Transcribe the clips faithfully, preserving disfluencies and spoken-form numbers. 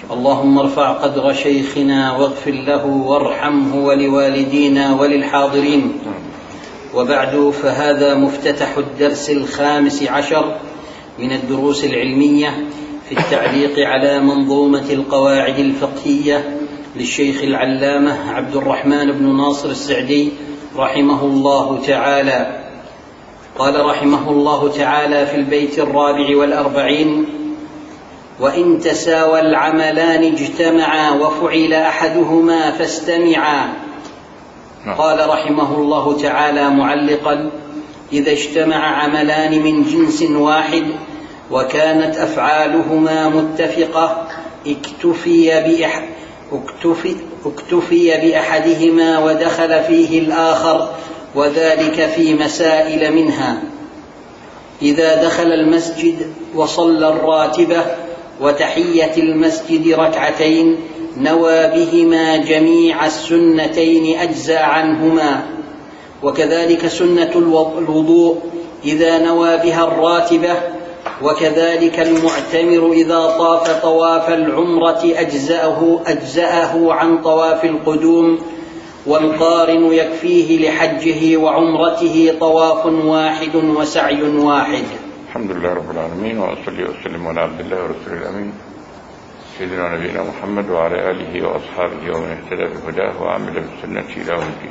اللهم ارفع قدر شيخنا واغفر له وارحمه ولوالدينا وللحاضرين. وبعد، فهذا مفتتح الدرس الخامس عشر من الدروس العلمية في التعليق على منظومة القواعد الفقهية للشيخ العلامة عبد الرحمن بن ناصر السعدي رحمه الله تعالى. قال رحمه الله تعالى في البيت الرابع والأربعين: وإن تساوى العملان اجتمعا وفعل أحدهما فاستمعا. قال رحمه الله تعالى معلقا: إذا اجتمع عملان من جنس واحد وكانت أفعالهما متفقة اكتفي بأح... اكتفي... اكتفي بأحدهما ودخل فيه الآخر، وذلك في مسائل منها: إذا دخل المسجد وصلى الراتبة وتحية المسجد ركعتين نوى بهما جميع السنتين أجزأ عنهما. وكذلك سنة الوضوء إذا نوى بها الراتبة، وكذلك المعتمر إذا طاف طواف العمرة أجزأه, أجزأه عن طواف القدوم، والقارن يكفيه لحجه وعمرته طواف واحد وسعي واحد. الحمد لله رب العالمين، وأصلي وأسلم على عبد الله ورسوله الأمين سيدنا نبينا محمد وعلى آله وأصحابه ومن اهتدى بهداه وعمل بسنته إلى يوم الدين.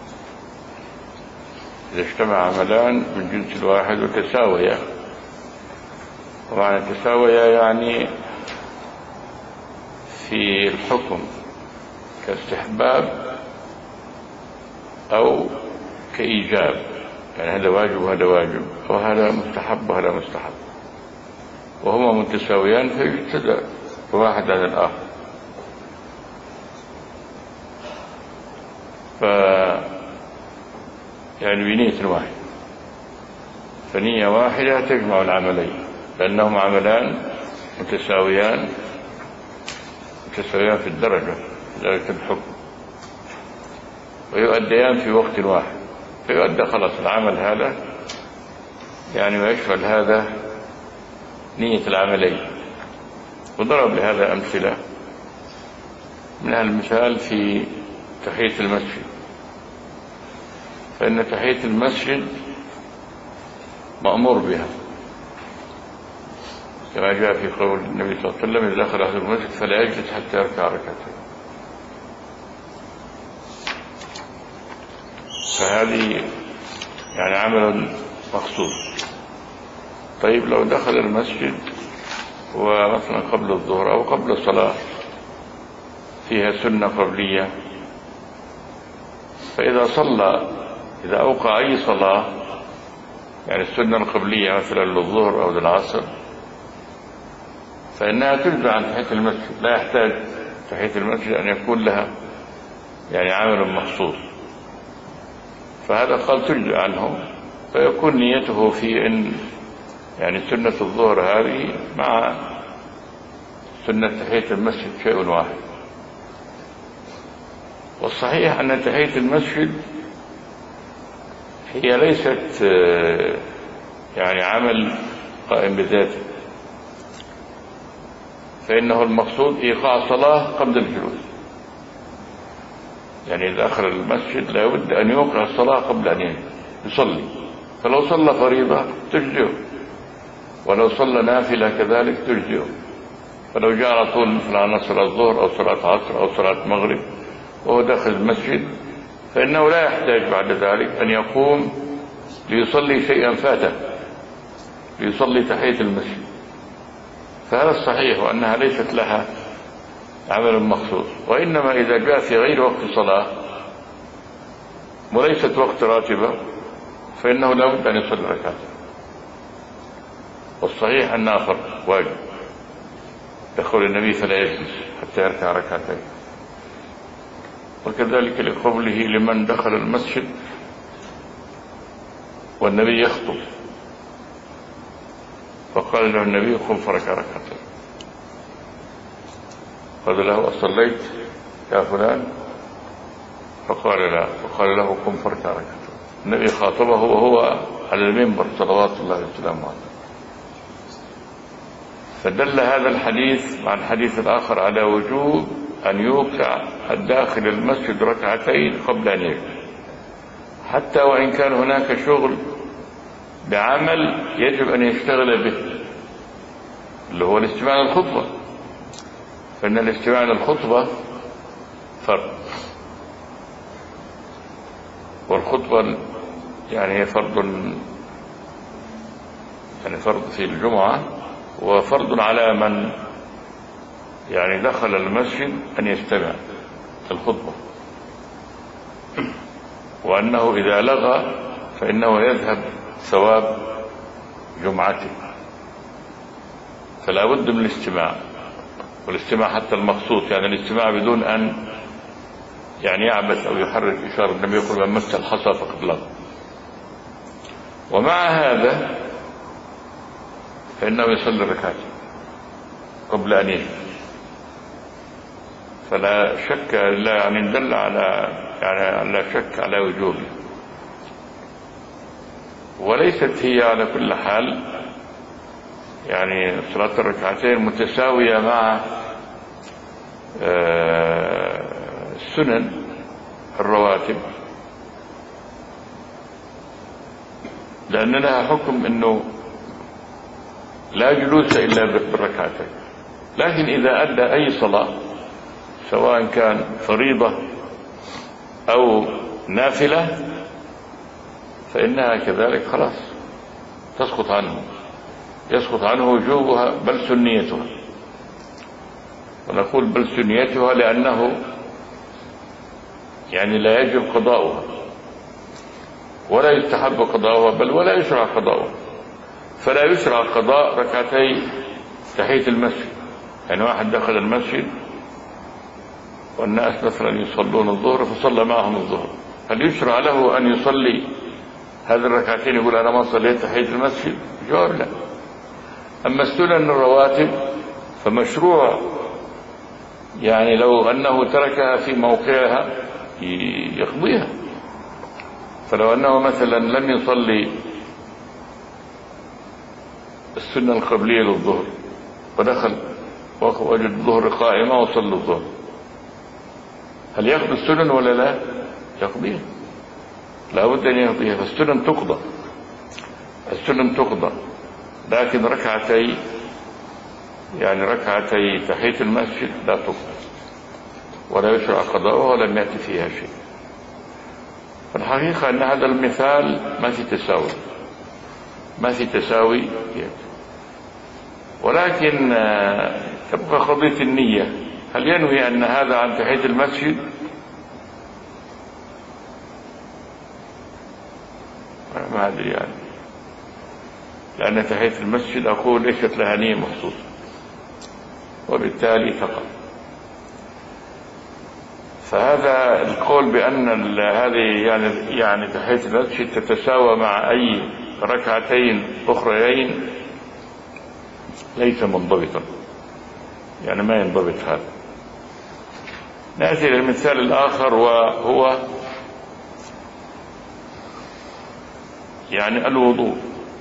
إذا اجتمع عملان من جنس واحد وتساويا، ومعنى تساويا يعني في الحكم كاستحباب أو كإيجاب، يعني هذا واجب وهذا واجب، وهذا مستحب وهذا مستحب، وهما متساويان فيجتدى واحد عن الآخر. ف يعني بنية واحدة، فنية واحدة تجمع العملين، لأنهما عملان متساويان متساويان في الدرجة في درجة الحكم، ويؤديان في وقت واحد، فيؤدى خلاص العمل هذا يعني ويشمل هذا نية العملين. وضرب لهذا أمثلة، من المثال في تحية المسجد، فإن تحية المسجد مأمور بها كما جاء في قول النبي صلى الله عليه وسلم: إذا دخل أحد المسجد فلا يجلس حتى يركع ركعتين. فهذه يعني عمل مخصوص. طيب لو دخل المسجد ومثلا قبل الظهر أو قبل الصلاة فيها سنة قبلية، فإذا صلى إذا أوقع أي صلاة، يعني السنة القبلية مثلا للظهر أو للعصر، فإنها تجزى عن تحية المسجد، لا يحتاج تحية المسجد أن يكون لها يعني عمل مخصوص. فهذا قال تجزى عنه، فيكون نيته في أن يعني سنة الظهر هذه مع سنة تحية المسجد شيء واحد. والصحيح أن تحية المسجد هي ليست يعني عمل قائم بذاته، فإنه المقصود إيقاع صلاة قبل الجلوس. يعني إذا دخل المسجد لا بد أن يوقع الصلاة قبل أن يصلي، فلو صلى فريضة تجزئه، ولو صلى نافلة كذلك تجزئه. فلو جاء على طول مثل على صلاة الظهر أو صلاة عصر أو صلاة مغرب وهو داخل المسجد، فإنه لا يحتاج بعد ذلك أن يقوم ليصلي شيئا فاته، ليصلي تحية المسجد. فهذا الصحيح، وأنها ليست لها عمل مخصوص، وإنما إذا جاء في غير وقت صلاة وليست وقت راتبة فإنه لا بد أن يصلي ركعتين. والصحيح أنها فرض واجب، يقول النبي: فلا يجلس حتى يركع ركعتين. وكذلك لقوله: لمن دخل المسجد والنبي يخطب فقال له النبي: قم فركع ركعتين. قال له: أصليت يا فلان؟ فقال: لا. فقال له: قم فركع ركعتين. النبي خاطبه وهو على المنبر صلوات الله وسلامه عليه. فدل هذا الحديث مع الحديث الآخر على وجوب أن يوقع الداخل المسجد ركعتين قبل أن يجلس، حتى وإن كان هناك شغل بعمل يجب أن يشتغل به، اللي هو الاستماع للخطبة، فإن الاستماع للخطبة فرض، والخطبة يعني هي فرض، يعني فرض في الجمعة، وفرض على من يعني دخل المسجد أن يستمع الخطبة، وأنه إذا لغى فإنه يذهب ثواب جمعته، فلا بد من الاستماع، والاستماع حتى المقصود، يعني الاستماع بدون أن يعني يعبث أو يحرك إشارة. النبي يقول من مس الحصى فقد لغى. ومع هذا فإنه يصلي ركعتين قبل أن يجلس، فلا شك، لا يعني دل على يعني لا شك على وجوبه، وليست هي على كل حال يعني صلاة الركعتين متساوية مع السنن الرواتب، لأن لها حكم أنه لا جلوس إلا بالركعتين. لكن إذا أدى أي صلاة سواء كان فريضة أو نافلة فإنها كذلك خلاص تسقط عنه، يسقط عنه وجوبها بل سنيتها. ونقول بل سنيتها لأنه يعني لا يجب قضاؤها ولا يستحب قضاؤها، بل ولا يشرع قضاؤها. فلا يشرع قضاء ركعتي تحية المسجد، يعني واحد دخل المسجد والناس مثلا يصلون الظهر فصلى معهم الظهر، هل يشرع له أن يصلي هذه الركعتين يقول أنا ما صليت تحية المسجد؟ جواب لا. أما السنن الرواتب فمشروع، يعني لو أنه تركها في موقعها يقضيها. فلو أنه مثلا لم يصلي السنة القبلية للظهر ودخل وجد الظهر قائمة وصلى الظهر، هل يقضي السنن ولا لا؟ يقضيها، لا بد أن يقضيها. فالسنن تقضى، السنن تقضى، لكن ركعتي يعني ركعتي تحية المسجد لا تقضى ولا يشرع قضاؤها ولم يأتي فيها شيء. فالحقيقة أن هذا المثال ما في تساوي، ما في تساوي، ولكن تبقى قضية النية، هل ينوي أن هذا عن تحية المسجد؟ ما أدري يعني، لأن تحية المسجد أقول ليست لها نية مخصوصة، وبالتالي تقع. فهذا القول بأن هذه يعني يعني تحية المسجد تتساوى مع أي ركعتين أخريين ليس منضبطا، يعني ما ينضبط هذا. نأتي للمثال الآخر، وهو يعني الوضوء.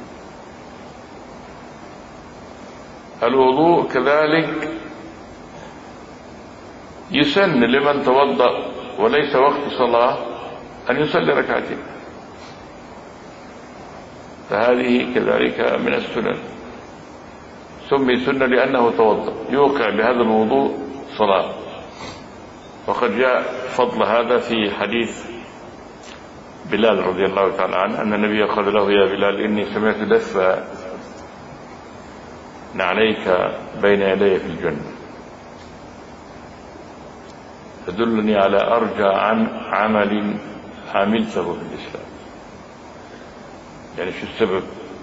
الوضوء كذلك يسن لمن توضأ وليس وقت صلاة أن يصلي ركعتين، فهذه كذلك من السنن، سمي سنة لأنه توضأ يوقع بهذا الوضوء صلاة. وقد جاء فضل هذا في حديث بلال رضي الله تعالى عنه أن النبي قال له يا بلال إني سمعت دف نعليك بين يدي في الجنة تدلني على أرجى عن عمل عملته في الإسلام. يعني شو السبب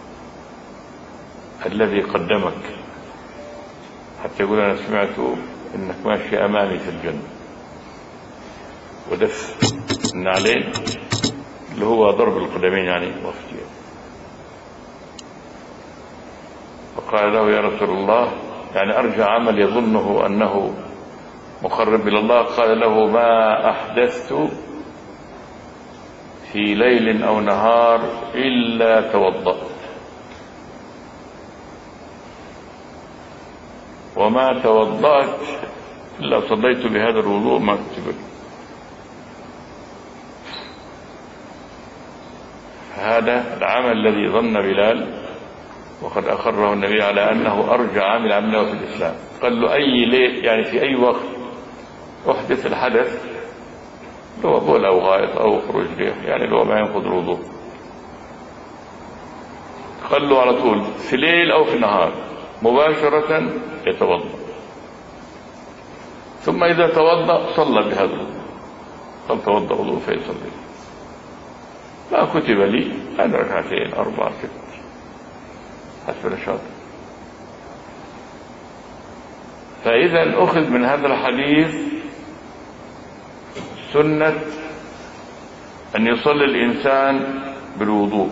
الذي قدمك حتى يقول أنا سمعت إنك ماشي أمامي في الجنة؟ ودف النعلين اللي هو ضرب القدمين يعني وفتيه. فقال له يا رسول الله يعني أرجى عمل يظنه أنه مقرب إلى الله. قال له ما أحدثت في ليل أو نهار إلا توضأت. وما توضأت إلا صليت بهذا الوضوء ما كتب لي. هذا العمل الذي ظن بلال، وقد أقره النبي على أنه أرجع عمل عمله في الإسلام. قال له أي ليه يعني في أي وقت أحدث الحدث، لو بول أو غائط أو خروج ريح، يعني لو ما ينقض الوضوء، قال له على طول في ليل أو في نهار مباشرة يتوضأ، ثم إذا توضأ صلى بهذا الوضوء. قال توضأ وضوء فيصلي. ما كتب لي أن ركعتين أربعة ست حسب النشاط. فإذا أخذ من هذا الحديث سنة أن يصلي الإنسان بالوضوء.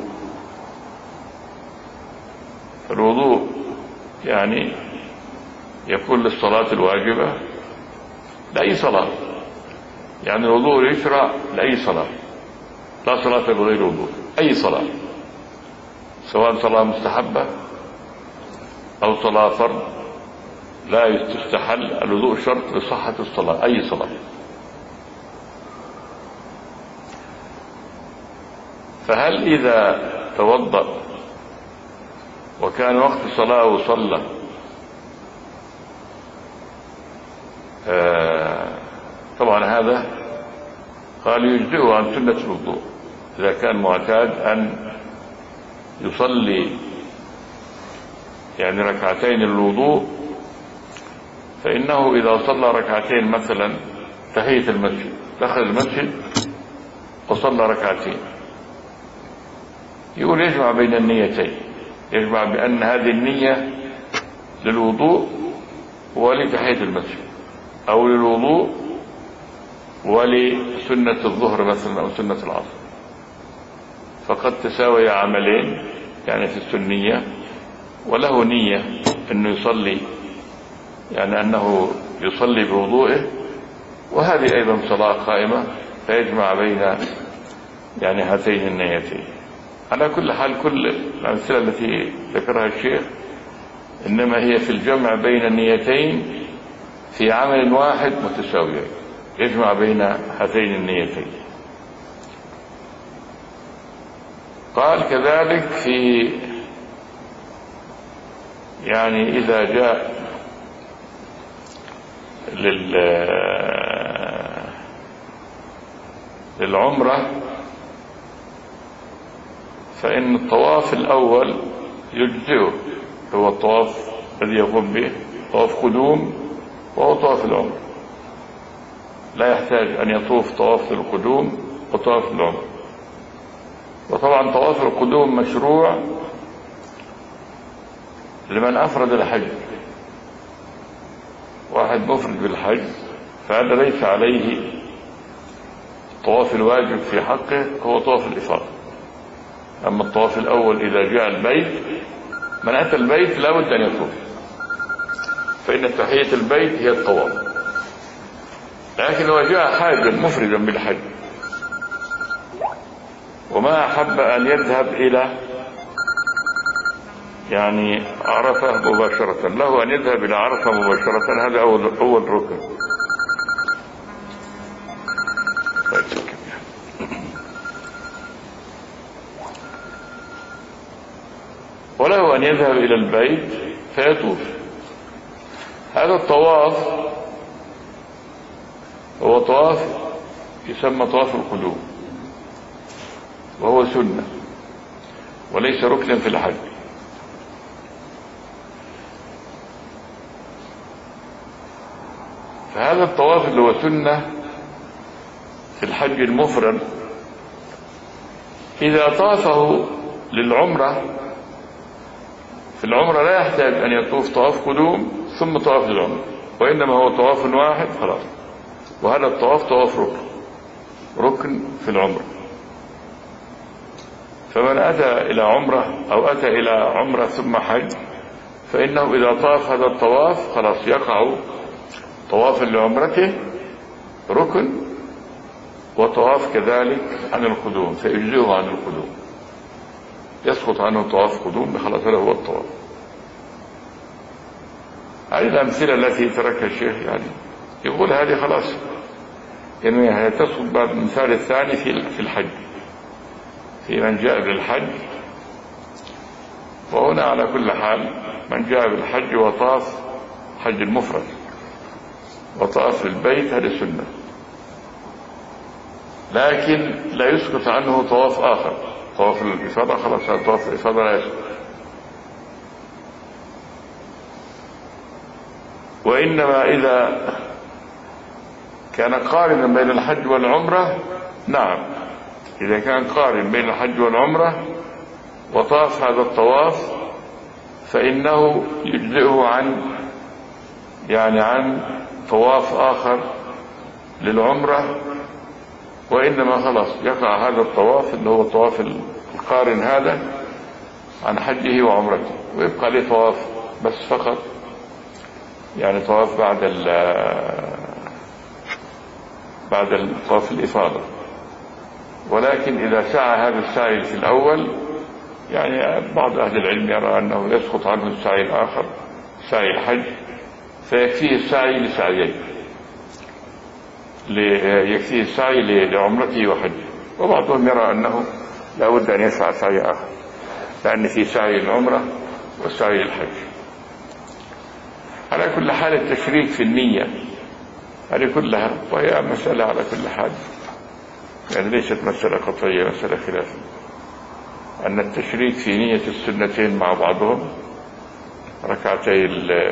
الوضوء يعني يكون للصلاة الواجبة لأي صلاة، يعني الوضوء يشرع لأي صلاة، لا صلاة بغير وضوء، أي صلاة، سواء صلاة مستحبة أو صلاة فرض لا يستحل، الوضوء شرط لصحة الصلاة، أي صلاة. فهل إذا توضأ وكان وقت الصلاة وصلى آه طبعا هذا قال يجزئه عن سنة الوضوء إذا كان معتاد أن يصلي يعني ركعتين الوضوء، فإنه إذا صلى ركعتين مثلا تحية المسجد، دخل المسجد وصلى ركعتين، يقول يجمع بين النيتين، يجمع بأن هذه النية للوضوء ولتحية المسجد، أو للوضوء ولسنة الظهر مثلا أو سنة العصر، فقد تساوي عملين يعني في السنية، وله نية أنه يصلي يعني أنه يصلي بوضوئه، وهذه أيضا صلاة قائمة، فيجمع بين يعني هاتين النيتين. على كل حال كل الأمثلة التي ذكرها الشيخ إنما هي في الجمع بين النيتين في عمل واحد متساويين، يجمع بين هاتين النيتين. قال كذلك في يعني إذا جاء لل للعمرة فإن الطواف الأول يجزئه، هو الطواف الذي يقوم به طواف قدوم وهو طواف العمرة، لا يحتاج أن يطوف طواف القدوم وطواف العمرة. وطبعا طواف القدوم مشروع لمن أفرد الحج، واحد مفرد بالحج فهذا ليس عليه الطواف الواجب في حقه، هو طواف الإفاضة. أما الطواف الأول إذا جاء البيت، من أتى البيت لا بد أن يطوف، فإن تحية البيت هي الطواف. لكن لو جاء حاجا مفردا بالحج وما أحب أن يذهب إلى يعني عرفة مباشرة، له أن يذهب إلى عرفة مباشرة، هذا أول أول ركن. وله أن يذهب إلى البيت فيطوف. هذا الطواف هو طواف يسمى طواف القدوم، وهو سنة وليس ركنا في الحج. فهذا الطواف اللي هو سنة في الحج المفرد إذا طافه للعمرة، في العمرة لا يحتاج أن يطوف طواف قدوم ثم طواف للعمرة، وإنما هو طواف واحد خلاص. وهذا الطواف طواف ركن ركن في العمرة. فمن أتى إلى عمرة أو أتى إلى عمرة ثم حج فإنه إذا طاف هذا الطواف خلاص يقع طواف لعمرته ركن، وطواف كذلك عن القدوم فيجزئه عن القدوم، يسقط عنه طواف قدوم، خلاص هذا هو الطواف. يعني الأمثلة التي تركها الشيخ يعني يقول هذه خلاص يعني تسقط بعد المثال الثاني في في الحج، في من جاء بالحج. وهنا على كل حال من جاء بالحج وطاف حج المفرد وطاف البيت هذه سنة، لكن لا يسقط عنه طواف آخر. طواف الإفاضة خلاص، طواف الإفاضة لا يسقط. وإنما إذا كان قارنا بين الحج والعمرة، نعم، إذا كان قارن بين الحج والعمرة وطاف هذا الطواف فإنه يجزئه عن يعني عن طواف آخر للعمرة، وإنما خلاص يقع هذا الطواف اللي هو الطواف القارن هذا عن حجه وعمرته، ويبقى له طواف بس فقط، يعني طواف بعد بعد الطواف الإفاضة. ولكن إذا سعى هذا السعي في الأول، يعني بعض أهل العلم يرى أنه يسقط عنه السعي الآخر، سعي الحج، فيكفيه السعي لسعيين، يكفيه السعي لعمرته وحجه. وبعضهم يرى أنه لا بد أن يسعى سعي آخر، لأن في سعي العمرة والسعي الحج. على كل حال التشريك في النية هذه كلها، وهي مسألة على كل حال يعني ليست مسألة قطعية، مسألة خلافية، أن التشريك في نية السنتين مع بعضهم، ركعتي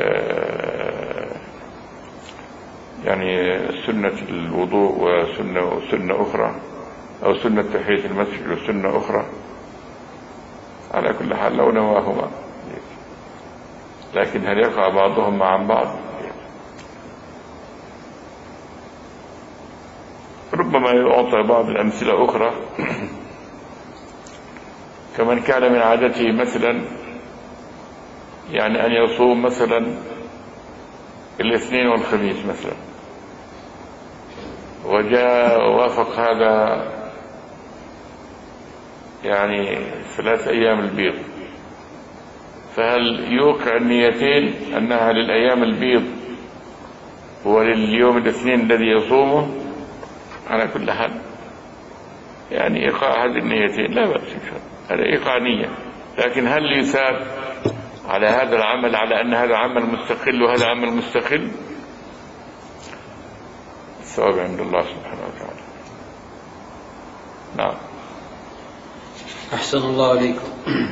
يعني سنة الوضوء وسنة, وسنة أخرى، أو سنة تحية المسجد وسنة أخرى، على كل حال لو نواهما، لكن هل يقع بعضهم مع بعض؟ ربما يعطى بعض الأمثلة أخرى كمن كان من عادته مثلا يعني أن يصوم مثلا الاثنين والخميس مثلا، وجاء وافق هذا يعني ثلاث أيام البيض، فهل يوقع النيتين أنها للأيام البيض ولليوم الاثنين الذي يصومه؟ على كل حال يعني إيقاع هذه النيتين لا بأس إن شاء الله، هذا إيقاع نية. لكن هل يثاب على هذا العمل على أن هذا عمل مستقل وهذا عمل مستقل؟ الثواب عند الله سبحانه وتعالى. نعم. أحسن الله عليكم.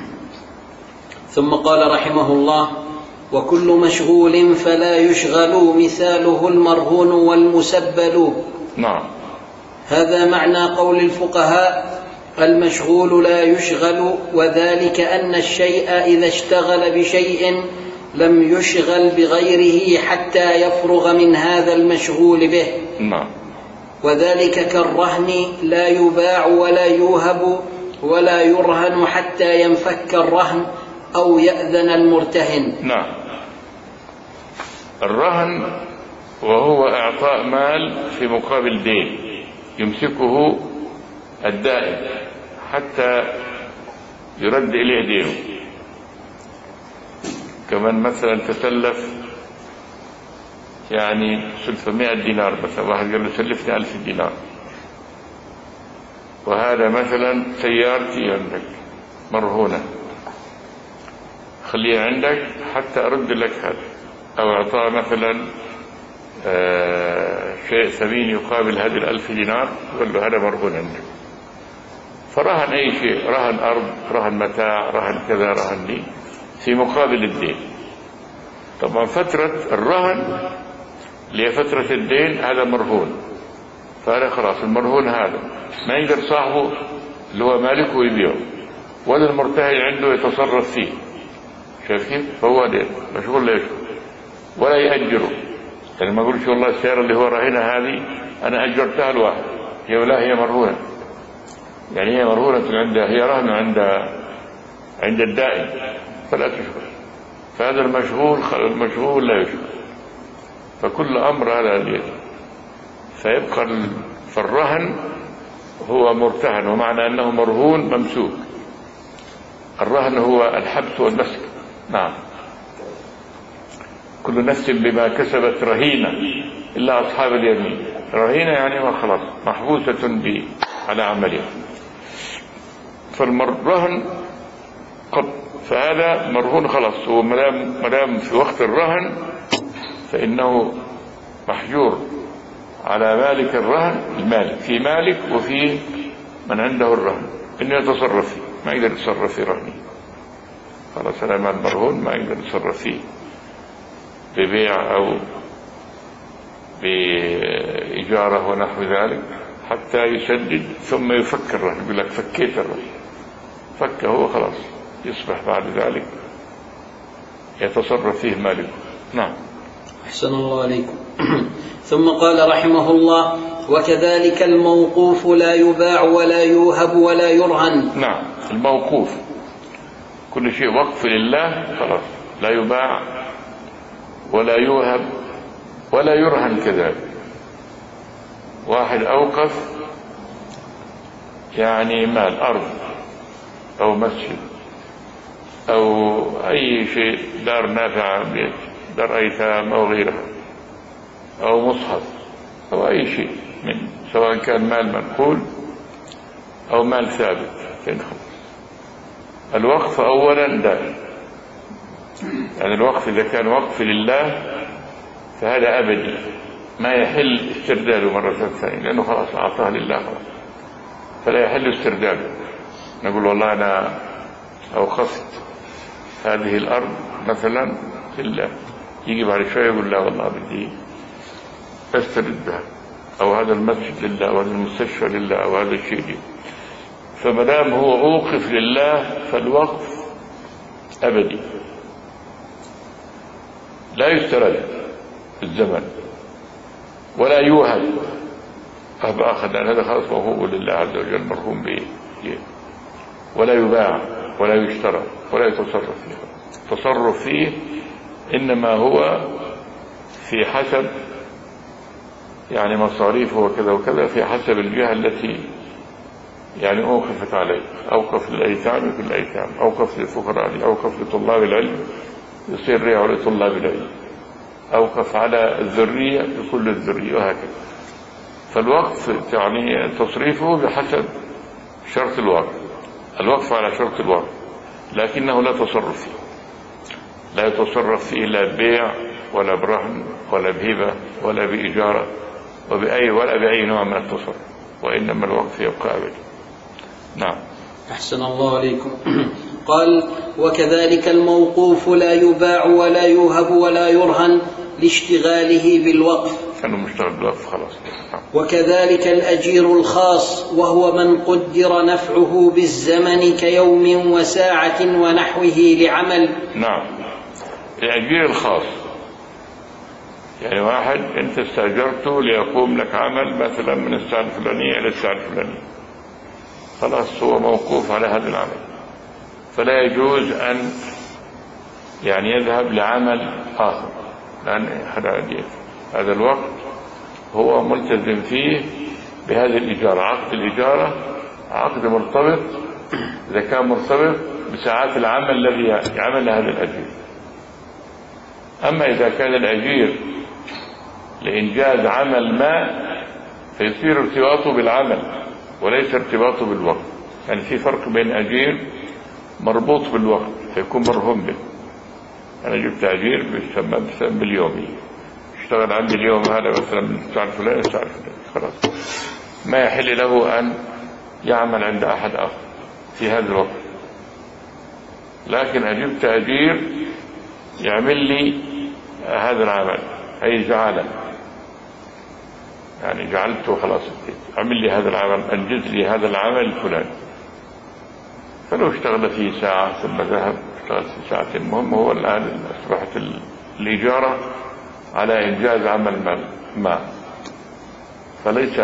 ثم قال رحمه الله: وكل مشغول فلا يشغل مثاله المرهون والمسبل. نعم. هذا معنى قول الفقهاء: المشغول لا يشغل، وذلك أن الشيء إذا اشتغل بشيء لم يشغل بغيره حتى يفرغ من هذا المشغول به. نعم. وذلك كالرهن لا يباع ولا يوهب ولا يرهن حتى ينفك الرهن أو يأذن المرتهن. نعم. الرهن وهو إعطاء مال في مقابل دين يمسكه الدائن حتى يرد إليه دينه، كمان مثلا تسلف يعني ثلاثمائة دينار مثلا، واحد قال له سلفني ألف دينار، وهذا مثلا سيارتي عندك مرهونة، خليها عندك حتى أرد لك هذا، أو إعطاء مثلا آه شيء ثمين يقابل هذه الألف دينار، يقول له هذا مرهون عندك. فرهن أي شيء، رهن أرض، رهن متاع، رهن كذا، رهن لي في مقابل الدين. طبعا فترة الرهن اللي هي فترة الدين هذا مرهون، فهذا خلاص المرهون هذا ما يقدر صاحبه اللي هو مالكه يبيعه، ولا المرتهن عنده يتصرف فيه، شايف كيف؟ فهو دين مشغول لا يشغل ولا يأجره. يعني ما يقولش والله السيارة اللي هو راهنها هذه أنا أجرتها الواحد، هي ولا هي مرهونة، يعني هي مرهونة عند، هي رهن عند عند الدائن فلا تشغل. فهذا المشغول المشغول لا يشغل، فكل أمر على اليد. فيبقى فالرهن هو مرتهن، ومعنى أنه مرهون ممسوك. الرهن هو الحبس والمسك. نعم. كل نفس بما كسبت رهينة إلا أصحاب اليمين. رهينة يعني ما خلاص محبوسة ب على عملها. فالرهن قد فهذا مرهون خلاص، هو مدام مدام في وقت الرهن فإنه محجور على مالك الرهن، المالك في مالك وفي من عنده الرهن إنه يتصرف فيه، ما يقدر يتصرف في رهنه خلاص. هذا مال مرهون ما يقدر يتصرف فيه ببيع أو بإجارة ونحو ذلك حتى يسدد ثم يفك الرهن. يقول لك فكيت الرهن، فكه هو خلاص، يصبح بعد ذلك يتصرف فيه مالك. نعم. أحسن الله عليكم. ثم قال رحمه الله: وكذلك الموقوف لا يباع ولا يوهب ولا يرهن. نعم، الموقوف كل شيء وقف لله خلاص، لا يباع ولا يوهب ولا يرهن كذلك. واحد أوقف يعني مال، أرض أو مسجد أو أي شيء، دار نافعة، بيت، دار أيتام أو غيرها، أو مصحف أو أي شيء من، سواء كان مال منقول أو مال ثابت. الوقف أولا دائم، يعني الوقف إذا كان وقف لله فهذا أبدي، ما يحل استرداده مرة ثانية، لأنه خلاص أعطاه لله خلاص، فلا يحل استرداده. نقول والله أنا أوقفت هذه الأرض مثلا لله، يجي بعد شوية يقول لا والله بدي أستردها، أو هذا المسجد لله، أو هذا المستشفى لله، أو هذا الشيء لله. فمدام هو أوقف لله فالوقف أبدي لا يسترد الزمن ولا يوهب. أبقى أخذ أن هذا خلاص موهوب لله عز وجل، مرهون به، ولا يباع ولا يشترى ولا يتصرف فيه. التصرف فيه إنما هو في حسب يعني مصاريفه وكذا وكذا، في حسب الجهة التي يعني أوقفت عليه. أوقف للأيتام في الأيتام، أوقف للفقراء، أوقف لطلاب العلم يصير ريعه لطلاب العلم، أوقف على الذرية لكل الذرية، وهكذا. فالوقف يعني تصريفه بحسب شرط الوقف، الوقف على شرط الوقف، لكنه لا تصرف فيه، لا يتصرف فيه لا ببيع ولا برهن ولا بهبة ولا بإجارة وبأي ولا بأي نوع من التصرف، وإنما الوقف يبقى أبدا. نعم. أحسن الله عليكم. قال: وكذلك الموقوف لا يباع ولا يوهب ولا يرهن لاشتغاله بالوقف، كانوا مشتغل بالوقف خلاص. وكذلك الأجير الخاص، وهو من قدر نفعه بالزمن كيوم وساعة ونحوه لعمل. نعم، الأجير الخاص يعني واحد أنت استأجرته ليقوم لك عمل مثلا من الساعة الفلانية إلى الساعة الفلانية، خلاص هو موقوف على هذا العمل، فلا يجوز أن يعني يذهب لعمل آخر، لأن هذا الوقت هو ملتزم فيه بهذه الإجارة. عقد الإجارة عقد مرتبط، إذا كان مرتبط بساعات العمل الذي يعمل هذا الأجير. أما إذا كان الأجير لإنجاز عمل ما فيصير ارتباطه بالعمل وليس ارتباطه بالوقت. يعني في فرق بين أجير مربوط بالوقت فيكون مرهون به. أنا جبت أجير بيسمى بسبب باليومي، اشتغل عندي اليوم هذا مثلا من الساعة الفلانية الساعة الفلانية، خلاص ما يحل له أن يعمل عند أحد آخر في هذا الوقت. لكن أجبت أجير يعمل لي هذا العمل، أي جعله، يعني جعلته خلاص عمل لي هذا العمل، أنجز لي هذا العمل الفلاني، فلو اشتغل فيه ساعة ثم ذهب اشتغل في ساعة، المهم هو الآن أصبحت الإجارة على إنجاز عمل ما، فليس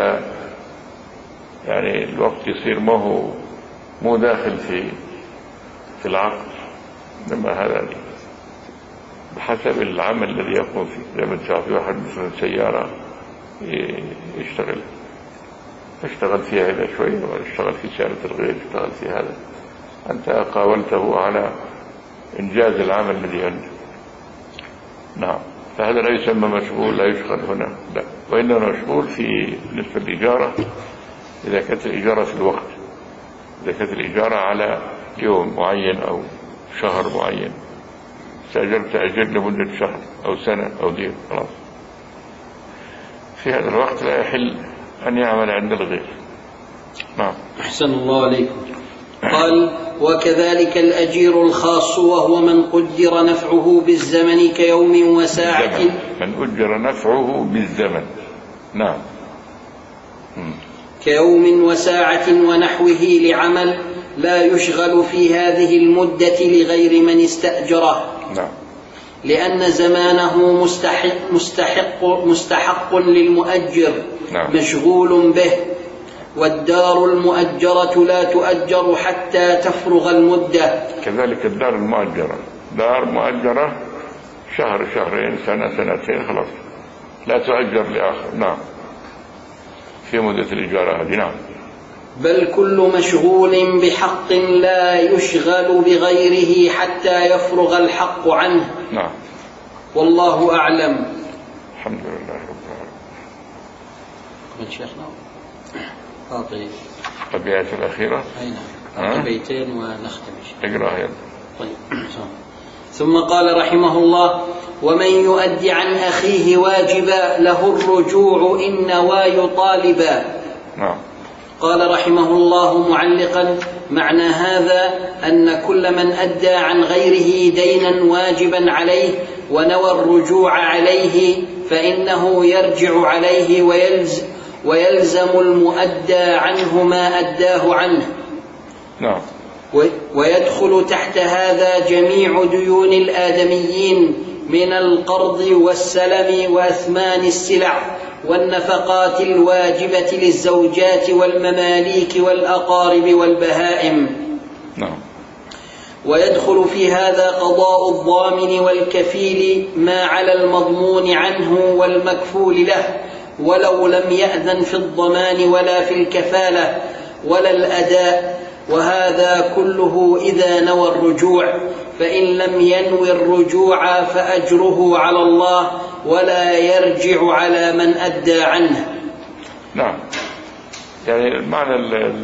يعني الوقت يصير ما هو مو داخل في في العقد، لما هذا بحسب العمل الذي يقوم فيه. زي ما تشوف واحد مثلا سيارة يشتغل اشتغل فيها هذا شوية واشتغل في سيارة الغير، اشتغل في هذا، أنت قاولته على إنجاز العمل الذي عنده. نعم. فهذا لا يسمى مشغول، لا يشغل هنا، لا، وإنما مشغول في بالنسبة للإجارة إذا كانت الإجارة في الوقت، إذا كانت الإجارة على يوم معين أو شهر معين، استأجرت أجر لمدة شهر أو سنة أو دين، خلاص في هذا الوقت لا يحل أن يعمل عند الغير. نعم. أحسن الله عليكم. قال: وكذلك الأجير الخاص وهو من قدر نفعه بالزمن كيوم وساعة. من قدر نفعه بالزمن. نعم. كيوم وساعة ونحوه لعمل لا يشغل في هذه المدة لغير من استأجره. نعم. لأن زمانه مستحق, مستحق, مستحق للمؤجر. نعم. مشغول به. والدار المؤجرة لا تؤجر حتى تفرغ المدة. كذلك الدار المؤجرة، دار مؤجرة شهر شهرين سنة سنتين خلاص لا تؤجر لآخر. نعم. في مدة الإجارة هذه. نعم. بل كل مشغول بحق لا يشغل بغيره حتى يفرغ الحق عنه. نعم. والله أعلم. الحمد لله رب العالمين. من شيخنا أعطي الأبيات الأخيرة. أي نعم. أعطي بيتين ونختم. اقرأها يلا. طيب. ثم قال رحمه الله: ومن يؤدي عن أخيه واجبا له الرجوع إن نوى يطالبا. نعم. قال رحمه الله معلقا: معنى هذا أن كل من أدى عن غيره دينا واجبا عليه ونوى الرجوع عليه فإنه يرجع عليه ويلزم, ويلزم المؤدى عنه ما أداه عنه. نعم. ويدخل تحت هذا جميع ديون الآدميين من القرض والسلم وأثمان السلع والنفقات الواجبة للزوجات والمماليك والأقارب والبهائم. نعم. ويدخل في هذا قضاء الضامن والكفيل ما على المضمون عنه والمكفول له ولو لم يأذن في الضمان ولا في الكفالة ولا الأداء، وهذا كله إذا نوى الرجوع، فإن لم ينوي الرجوع فأجره على الله ولا يرجع على من أدى عنه. نعم. يعني معنى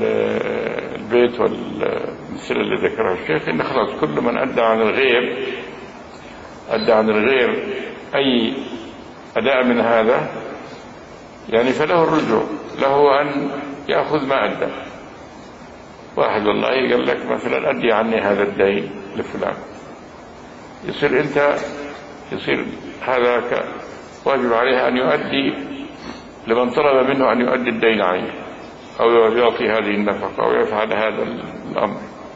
البيت والمثل اللي ذكره الشيخ إن خلاص كل من أدى عن الغير أدى عن الغير أي أداء من هذا يعني فله الرجوع، له أن يأخذ ما أدى. واحد والله قال لك مثلا أدي عني هذا الدين لفلان، يصير أنت يصير هذا واجب عليه أن يؤدي لمن طلب منه أن يؤدي الدين عليه أو يعطي هذه النفقة أو يفعل هذا الأمر،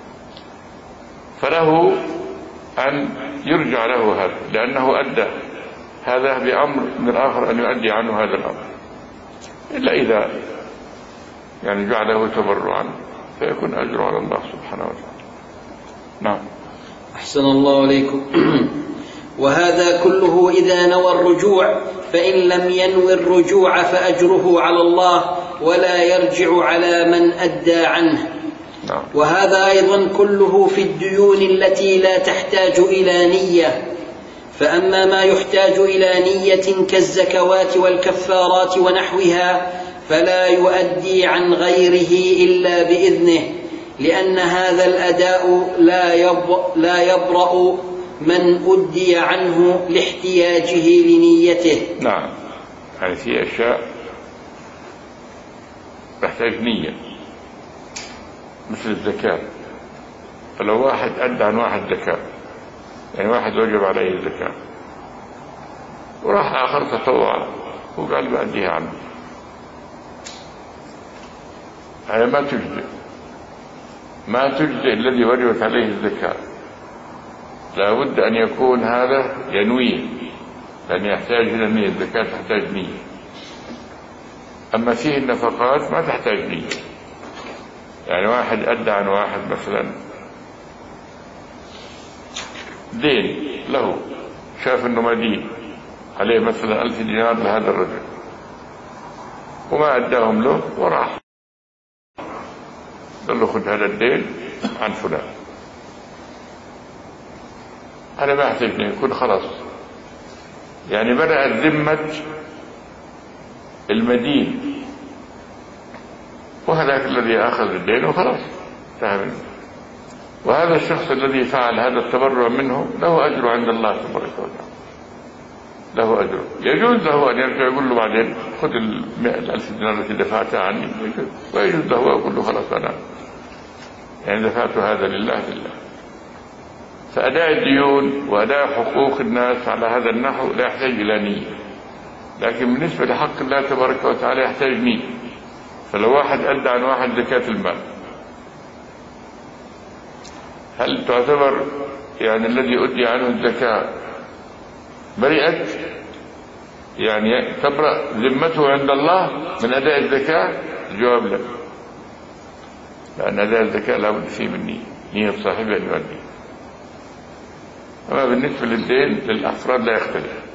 فله أن يرجع له هذا لأنه أدى هذا بأمر من الآخر أن يؤدي عنه هذا الأمر، إلا إذا يعني جعله تبرعا فيكون أجره على الله سبحانه وتعالى. نعم. أحسن الله عليكم. وهذا كله إذا نوى الرجوع، فإن لم ينوي الرجوع فأجره على الله ولا يرجع على من أدى عنه. نعم. وهذا أيضا كله في الديون التي لا تحتاج إلى نية. فأما ما يحتاج إلى نية كالزكوات والكفارات ونحوها فلا يؤدي عن غيره إلا بإذنه، لأن هذا الأداء لا يبرأ من أدي عنه لاحتياجه لنيته. نعم. يعني في أشياء تحتاج نية مثل الزكاة، فلو واحد أدى عن واحد زكاة يعني واحد وجب عليه الزكاة وراح آخر تطوع وقال بأديها عنه، هذا ما تجزئ ما تجزئ الذي وجبت عليه الزكاة، لا بد أن يكون هذا ينوي، لأن يحتاج إلى النية، الزكاة تحتاج نية. أما فيه النفقات ما تحتاج نية، يعني واحد أدى عن واحد مثلا دين له، شاف أنه مدين عليه مثلا ألف دينار لهذا الرجل وما أداهم له وراح قال له خذ هذا الدين عن فلان، أنا ما أحتاج يكون خلاص يعني بدأت ذمة المدين، وهذاك الذي أخذ الدين وخلاص انتهى منه. وهذا الشخص الذي فعل هذا التبرع منه له أجر عند الله تبارك وتعالى، له أجر. يجوز له أن يرجع يقول له بعدين خذ المئة الألف دينار التي دفعتها عني، ويجوز له يقول له خلاص أنا يعني دفعت هذا لله لله. فأداء الديون وأداء حقوق الناس على هذا النحو لا يحتاج إلى نية، لكن بالنسبة لحق الله تبارك وتعالى يحتاج نية. فلو واحد أدى عن واحد زكاة المال، هل تعتبر يعني الذي أدي عنه الزكاة برئت، يعني تبرأ ذمته عند الله من أداء الزكاة؟ الجواب لا، لأن أداء الزكاة لابد فيه من نية، نية صاحبه أن يؤدي. أما بالنسبة للدين للأفراد لا يختلف.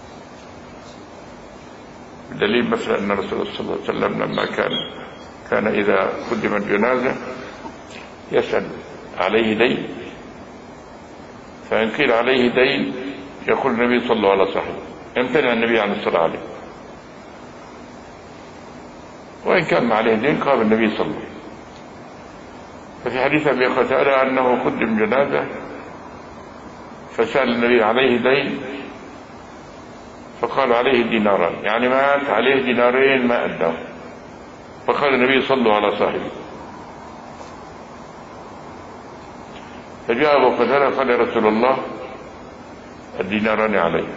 بدليل مثلا أن رسول الله صلى الله عليه وسلم لما كان كان إذا قدمت جنازة يسأل عليه دين، فإن قيل عليه دين يقول النبي صلى الله عليه وسلم يمتنع النبي عن الصلاة عليه، وإن كان ما عليه دين قام النبي صلى الله عليه وسلم. ففي حديث أبي قتادة أنه قدم جنازة فسأل النبي عليه دين، فقال عليه ديناران، يعني مات عليه دينارين ما أداه. فقال النبي صلوا على صاحبه. فجاء أبو قتادة قال يا رسول الله الديناران علي،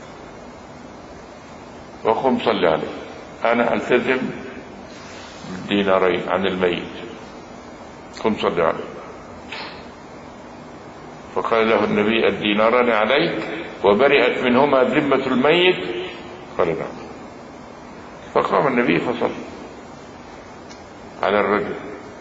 وقم صلي عليه، أنا ألتزم بالدينارين عن الميت، قم صلي عليه. فقال له النبي الديناران عليك وبرئت منهما ذمة الميت؟ قال نعم. فقام النبي فصلى على الرجل.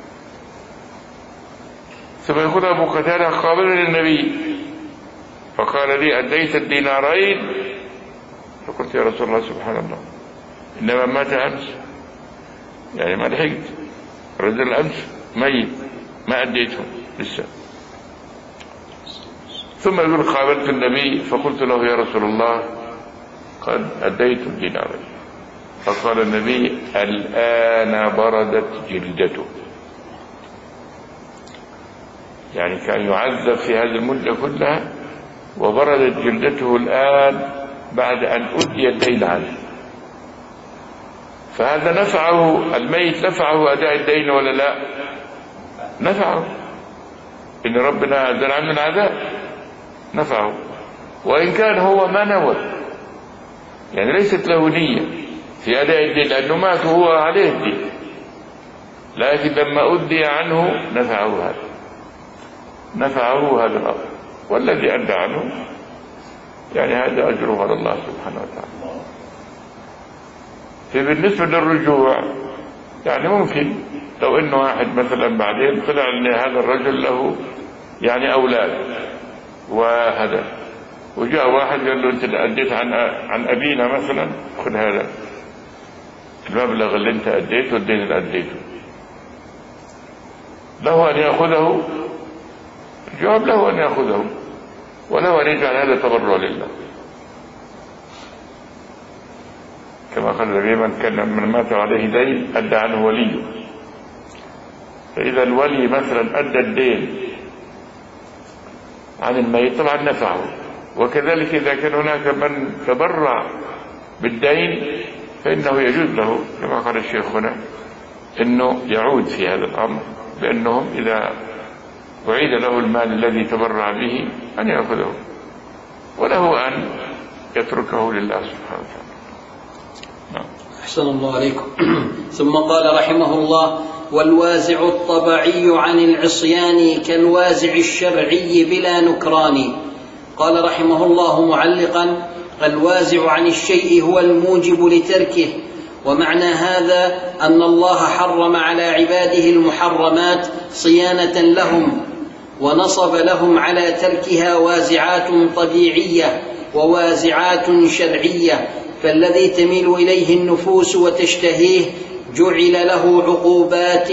ثم يقول أبو قتادة قابلني النبي فقال لي أديت الدينارين؟ فقلت يا رسول الله سبحان الله إنما مات أمس، يعني ما لحقت، الرجل أمس ميت ما أديته لسه. ثم يقول قابلت النبي فقلت له يا رسول الله قد أديت الدينارين. فقال النبي الآن بردت جلدته، يعني كان يعذب في هذه المدة كلها وبردت جلدته الآن بعد أن أدي الدين عنه. فهذا نفعه الميت، نفعه أداء الدين ولا لا؟ نفعه، إن ربنا أنزل عنه العذاب نفعه، وإن كان هو ما نوى، يعني ليست له نية في أداء الدين لأنه مات وهو عليه الدين، لكن لما أدي عنه نفعه هذا نفعه هذا الأمر، والذي أدى عنه يعني هذا أجره على الله سبحانه وتعالى. فبالنسبة للرجوع يعني ممكن لو إنه واحد مثلا بعدين طلع أن هذا الرجل له يعني أولاد وهذا، وجاء واحد قال له أنت اللي أديت عن عن أبينا مثلا، خذ هذا المبلغ اللي أنت أديته والدين اللي أديته، له أن يأخذه؟ الجواب له أن يأخذه، وله أن يجعل هذا تبرع لله، كما قال النبي من كان من مات عليه دين أدى عنه وليه. فإذا الولي مثلا أدى الدين عن الميت طبعا نفعه، وكذلك إذا كان هناك من تبرع بالدين فإنه يجوز له كما قال الشيخ هنا إنه يعود في هذا الأمر، بأنهم إذا أعيد له المال الذي تبرع به أن يأخذه، وله أن يتركه لله سبحانه وتعالى. نعم. أحسن الله عليكم. ثم قال رحمه الله والوازع الطبعي عن العصيان كالوازع الشرعي بلا نكران. قال رحمه الله معلقا الوازع عن الشيء هو الموجب لتركه، ومعنى هذا أن الله حرم على عباده المحرمات صيانة لهم، ونصب لهم على تركها وازعات طبيعية ووازعات شرعية، فالذي تميل إليه النفوس وتشتهيه جعل له عقوبات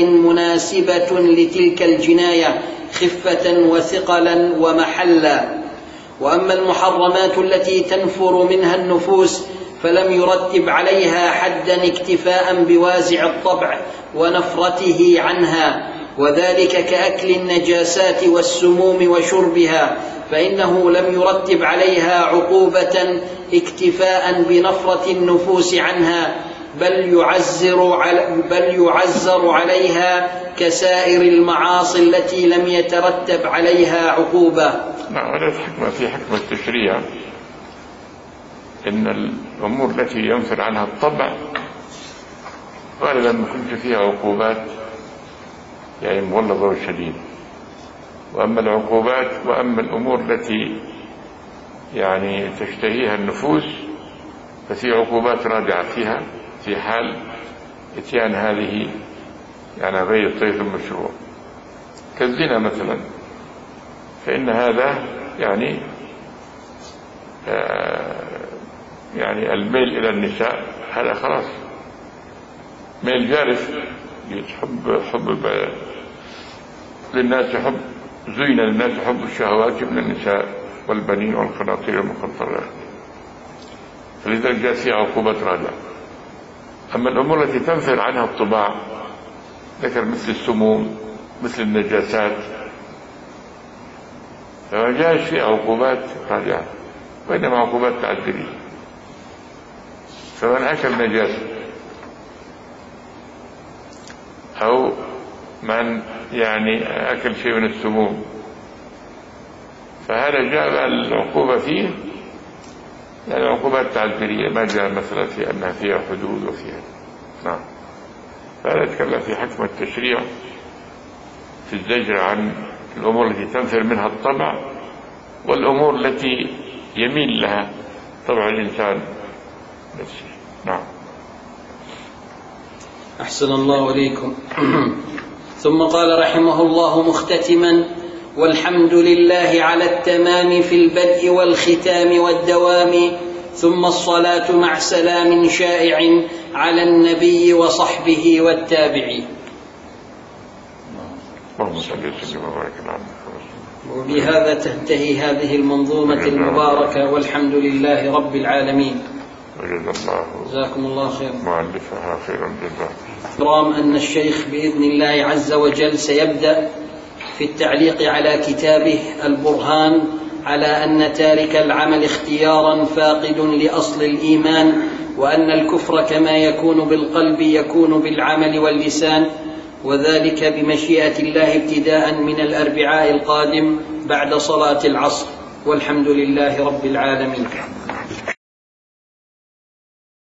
مناسبة لتلك الجناية خفة وثقلا ومحلا. وأما المحرمات التي تنفر منها النفوس فلم يرتب عليها حدا اكتفاء بوازع الطبع ونفرته عنها، وذلك كأكل النجاسات والسموم وشربها، فإنه لم يرتب عليها عقوبة اكتفاء بنفرة النفوس عنها، بل يعزر, على بل يعزر عليها كسائر المعاصي التي لم يترتب عليها عقوبة. نعم، هذا الحكمة في حكمة التشريع، إن الأمور التي ينفر عنها الطبع غالبا ما يكونش فيها عقوبات يعني مغلظة وشديدة، وأما العقوبات وأما الأمور التي يعني تشتهيها النفوس ففي عقوبات رادعة فيها في حال اتيان هذه يعني غير الطيب المشروع، كالزنا مثلا، فإن هذا يعني آه يعني الميل إلى النساء هذا خلاص ميل جارف، يحب حب للناس، حب زين للناس حب الشهوات من النساء والبنين والقناطير المقنطرة، فلذلك جاءت فيها عقوبات رادعة. أما الأمور التي تنفر عنها الطباع ذكر مثل السموم مثل النجاسات فما جاءش فيها عقوبات رادعة، وإنما عقوبات تعذيرية. فمن أكل نجاسة أو من يعني أكل شيء من السموم فهذا جاء العقوبة فيه يعني عقوبات تعذيرية، ما جاء مثلا في أنها فيها حدود وفيها. نعم، فهذا يتكلم في حكمة التشريع في الزجر عن الأمور التي تنفر منها الطبع والأمور التي يميل لها طبع الإنسان نفسه. نعم. أحسن الله إليكم. ثم قال رحمه الله مختتما: والحمد لله على التمام في البدء والختام والدوام، ثم الصلاة مع سلام شائع على النبي وصحبه والتابعين. وبهذا تنتهي هذه المنظومة المباركة، والحمد لله رب العالمين. جزاكم الله خيرا. مؤلفها خيرا جزاك. إكرام أن الشيخ بإذن الله عز وجل سيبدأ في التعليق على كتابه البرهان على أن تارك العمل اختيارا فاقد لأصل الإيمان، وأن الكفر كما يكون بالقلب يكون بالعمل واللسان، وذلك بمشيئة الله ابتداء من الأربعاء القادم بعد صلاة العصر، والحمد لله رب العالمين.